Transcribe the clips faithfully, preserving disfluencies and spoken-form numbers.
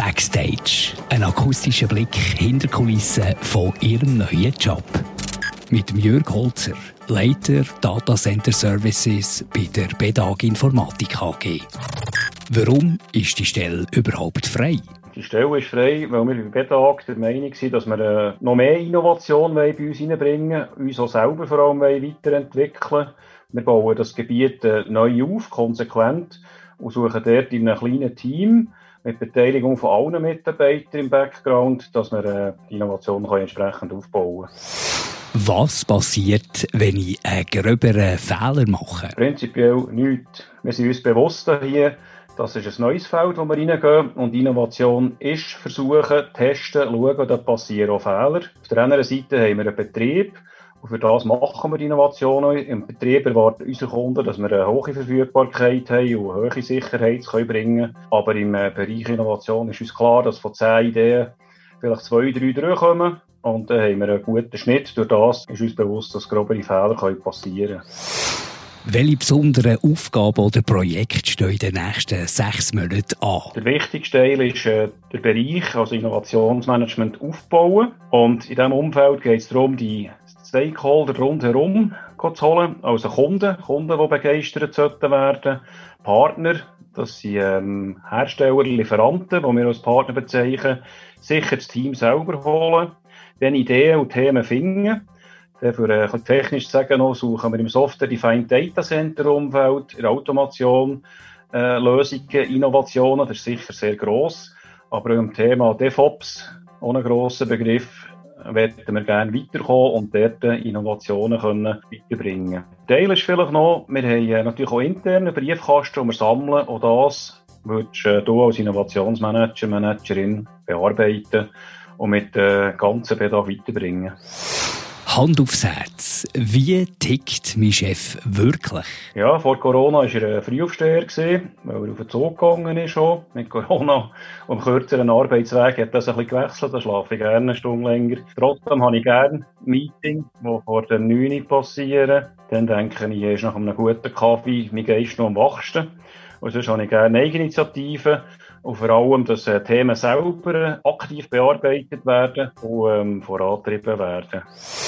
Backstage. Ein akustischer Blick hinter die Kulissen von Ihrem neuen Job. Mit Jürg Holzer, Leiter Data Center Services bei der B D A G Informatik A G. Warum ist die Stelle überhaupt frei? Die Stelle ist frei, weil wir bei B D A G der Meinung sind, dass wir äh, noch mehr Innovation bei uns hineinbringen wollen, uns auch selber vor allem weiterentwickeln. Wir bauen das Gebiet äh, neu auf, konsequent, und suchen dort in einem kleinen Team mit Beteiligung von allen Mitarbeitern im Background, dass wir äh, die Innovation können entsprechend aufbauen können. Was passiert, wenn ich einen gröberen Fehler mache? Prinzipiell nichts. Wir sind uns bewusst hier, das ist ein neues Feld, wo wir reingehen. Und Innovation ist versuchen, testen, schauen, da passieren auch Fehler. Auf der anderen Seite haben wir einen Betrieb. Und für das machen wir die Innovationen. Im Betrieb erwarten unsere Kunden, dass wir eine hohe Verfügbarkeit haben und eine hohe Sicherheit bringen können. Aber im Bereich Innovation ist uns klar, dass von zehn Ideen vielleicht zwei, drei durchkommen. Und dann haben wir einen guten Schnitt. Durch das ist uns bewusst, dass grobere Fehler passieren können. Welche besonderen Aufgaben oder Projekte stehen in den nächsten sechs Monaten an? Der wichtigste Teil ist äh, der Bereich, also Innovationsmanagement, aufbauen. Und in diesem Umfeld geht es darum, die Stakeholder rundherum zu holen. Also Kunden, Kunden, die begeistert sollten werden. Partner, das sind ähm, Hersteller, Lieferanten, die wir als Partner bezeichnen. Sicher das Team selber holen. Dann Ideen und Themen finden. Für äh, technisch zu sagen, noch, suchen wir im Software-Defined Data Center Umfeld, in der Automation, äh, Lösungen, Innovationen, das ist sicher sehr gross. Aber auch im Thema DevOps, ohne grossen Begriff, werden wir gerne weiterkommen und dort Innovationen können weiterbringen. Teil ist vielleicht noch, wir haben natürlich auch interne Briefkasten, die wir sammeln. Auch das würdest äh, du als Innovationsmanager, Managerin bearbeiten und mit der äh, ganzen B D A weiterbringen. Hand aufs Herz. Wie tickt mein Chef wirklich? Ja, vor Corona war er ein Frühaufsteher, weil er auf den Zug gegangen ist. Schon. Mit Corona und einem kürzeren Arbeitsweg hat das ein bisschen gewechselt. Da schlafe ich gerne eine Stunde länger. Trotzdem habe ich gerne Meetings, die vor der neun Uhr passieren. Dann denke ich, ist nach einem guten Kaffee mein Geist noch am wachsten. Und sonst habe ich gerne Eigeninitiativen. Und vor allem, dass äh, Themen selber aktiv bearbeitet werden und ähm, vorangetrieben werden.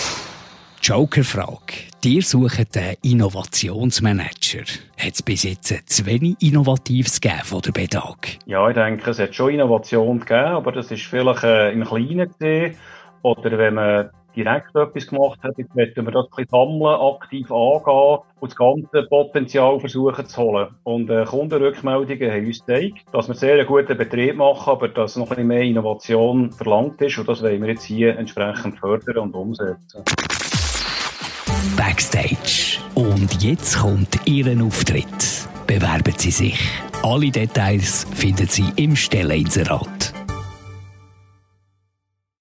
Joker-Frage. Ihr sucht einen Innovationsmanager. Hat es bis jetzt zu wenig Innovatives gegeben von der B D A G? Ja, ich denke, es hat schon Innovation gegeben, aber das ist vielleicht äh, im Kleinen gesehen. Oder wenn man direkt etwas gemacht hat, jetzt möchten wir das ein bisschen sammeln, aktiv angehen und das ganze Potenzial versuchen zu holen. Und äh, Kundenrückmeldungen haben uns gezeigt, dass wir sehr einen guten Betrieb machen, aber dass noch ein bisschen mehr Innovation verlangt ist. Und das wollen wir jetzt hier entsprechend fördern und umsetzen. Backstage. Und jetzt kommt Ihr Auftritt. Bewerben Sie sich. Alle Details finden Sie im Stelleninserat.